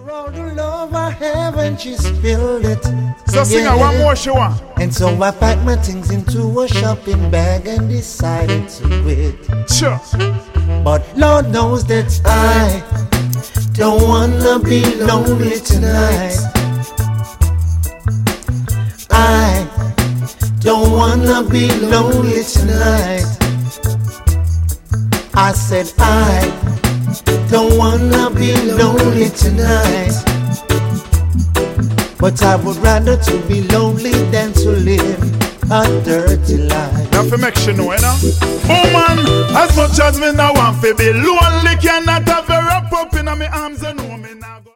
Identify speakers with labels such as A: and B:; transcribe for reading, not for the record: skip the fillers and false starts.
A: For all the love I have and she spilled it.
B: So sing one more show.
A: And so I packed my things into a shopping bag and decided to quit.
B: Sure.
A: But Lord knows that I don't wanna be lonely tonight. I don't wanna be lonely tonight. I said I don't wanna be lonely tonight. But I would rather to be lonely than to live a dirty life.
B: Now for make sure know, you know. Woman, as much as me now want to be lonely, cannot have a wrap up in my arms and know me now.